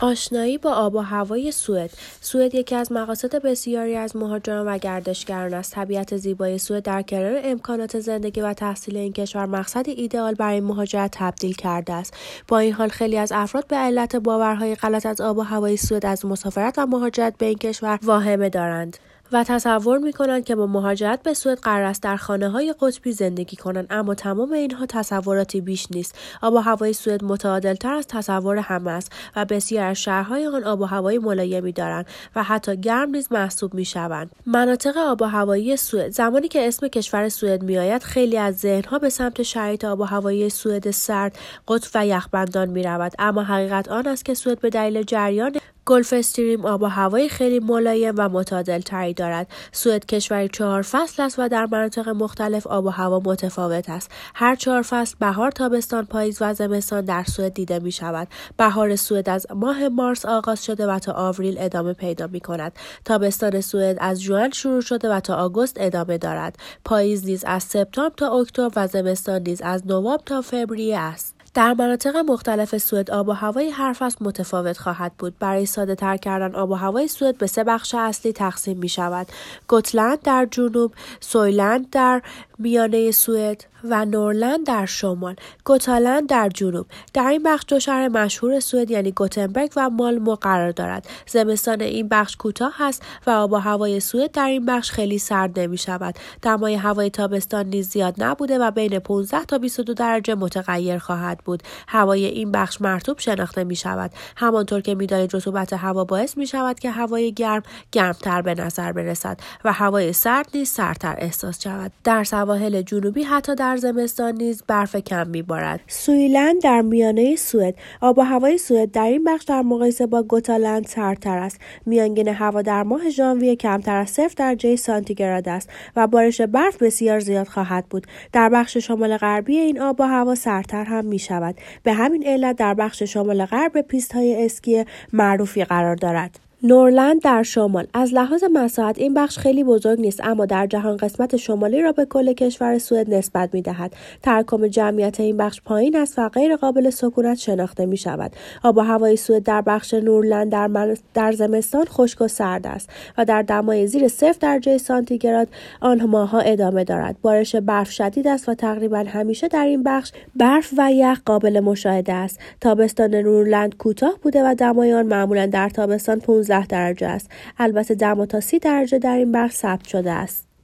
آشنایی با آب و هوای سوئد. سوئد یکی از مقاصد بسیاری از مهاجران و گردشگران است. طبیعت زیبای سوئد در کنار امکانات زندگی و تحصیل این کشور مقصدی ایدئال برای مهاجرت تبدیل کرده است. با این حال خیلی از افراد به علت باورهای غلط از آب و هوای سوئد از مسافرت و مهاجرت به این کشور واهمه دارند و تصور می‌کنند که با مهاجرت به سوئد قرار است در خانه‌های قطبی زندگی کنند، اما تمام اینها تصوراتی بیش نیست. آب و هوای سوئد متعادل‌تر از تصور همه است و بسیار از شهرهای آن آب و هوای ملایمی دارند و حتی گرم نیز محسوب می‌شوند. مناطق آب و هوایی سوئد. زمانی که اسم کشور سوئد میآید، خیلی از ذهن‌ها به سمت شرایط آب و هوایی سوئد سرد، قطب و یخبندان می‌رود، اما حقیقت آن است که سوئد به دلیل جریان گلف استریم آب و هوای خیلی ملایم و معتدل تری دارد. سوئد کشوری 4 فصل است و در مناطق مختلف آب و هوا متفاوت است. هر 4 فصل بهار، تابستان، پاییز و زمستان در سوئد دیده می شود. بهار سوئد از ماه مارس آغاز شده و تا آوریل ادامه پیدا می کند. تابستان سوئد از ژوئن شروع شده و تا آگوست ادامه دارد. پاییز نیز از سپتامبر تا اکتبر و زمستان نیز از نوامبر تا فوریه است. در مناطق مختلف سوئد آب و هوای هر فصل متفاوت خواهد بود. برای ساده تر کردن آب و هوای سوئد به 3 بخش اصلی تقسیم می شود: گوتلند در جنوب، سویلند در میانه سوئد و نورلند در شمال. گوتالند در جنوب. در این بخش 2 شهر مشهور سوئد یعنی گوتنبرگ و مالمو قرار دارد. زمستان این بخش کوتاه است و آب و هوای سوئد در این بخش خیلی سرد نمی شود. دمای هوای تابستان نیز زیاد نبوده و بین 15 تا 22 درجه متغیر خواهد بود. هوای این بخش مرطوب شناخته می شود. همانطور که می دانید رطوبت هوا باعث می شود که هوای گرمتر به نظر برسد و هوای سرد نیز سردتر احساس شود. در سواحل جنوبی حتی در زمستان نیز برف کم می‌بارد. سویلند در میانه سوئد. آب و هوای سوئد در این بخش در مقایسه با گوتالند سردتر است. میانگین هوا در ماه ژانویه کمتر از 0 درجه سانتیگراد است و بارش برف بسیار زیاد خواهد بود. در بخش شمال غربی این آب و هوا سردتر هم می‌شود. به همین علت در بخش شمال غرب پیست‌های اسکی معروفی قرار دارد. نورلند در شمال. از لحاظ مساحت این بخش خیلی بزرگ نیست، اما در جهان قسمت شمالی را به کل کشور سوئد نسبت می‌دهد. تراکم جمعیت این بخش پایین است و غیر قابل سکونت شناخته می‌شود. آب و هوای سوئد در بخش نورلند در زمستان خشک و سرد است و در دمای زیر 0 درجه سانتیگراد آن ماه‌ها ادامه دارد. بارش برف شدید است و تقریبا همیشه در این بخش برف و یخ قابل مشاهده است. تابستان نورلند کوتاه بوده و دمای آن معمولا در تابستان 15 درجه است. البته دما تا 30 درجه در این بخش ثبت شده است.